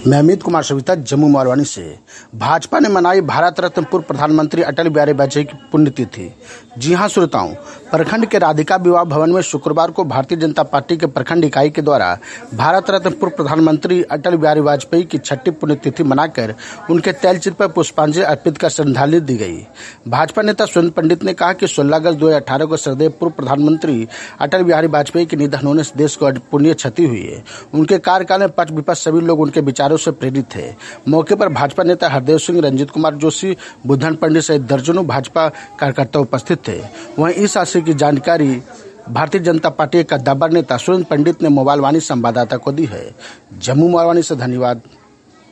मैं अमित कुमार सविता, जम्मू मोरवानी से। भाजपा ने मनाई भारत रत्न पूर्व प्रधानमंत्री अटल बिहारी वाजपेयी की पुण्यतिथि। जी हां श्रोताओं, प्रखंड के राधिका विवाह भवन में शुक्रवार को भारतीय जनता पार्टी के प्रखंड इकाई के द्वारा भारत रत्न पूर्व प्रधानमंत्री अटल बिहारी वाजपेयी की 6ठी पुण्यतिथि मनाकर उनके तैलचित्र पर पुष्पांजलि अर्पित कर श्रद्धांजलि दी गई। भाजपा नेता सुरेंद्र पंडित ने कहा कि 16 अगस्त 2018 को श्रद्धेय पूर्व प्रधानमंत्री अटल बिहारी वाजपेयी के निधन होने से देश को पुण्य क्षति हुई है। उनके कार्यकाल में पक्ष विपक्ष सभी लोग उनके विचारों से प्रेरित थे। मौके पर भाजपा नेता हरदेव सिंह, रंजीत कुमार जोशी, बुद्धन पंडित सहित दर्जनों भाजपा कार्यकर्ता उपस्थित थे। वहीं इस आशय की जानकारी भारतीय जनता पार्टी के कद्दावर नेता सुरेंद्र पंडित ने मोबाइल वाणी संवाददाता को दी है। जम्मू मोरवानी से धन्यवाद।